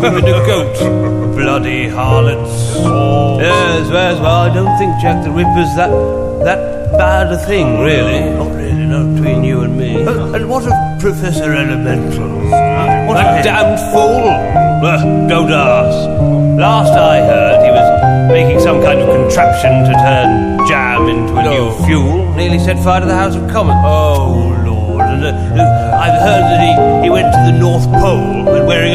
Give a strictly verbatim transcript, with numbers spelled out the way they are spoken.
whipping a goat. Bloody harlots. Oh. Yes, yes, well, I don't think Jack the Ripper's that that bad a thing, really. Not really, not between you and me. Uh, and what of Professor Elemental? What a damned fool! Uh, don't ask. Last I heard, he was making some kind of contraption to turn jam into a no. new fuel. Nearly set fire to the House of Commons. Oh, Lord. And, uh, I've heard that he, he went to the North Pole wearing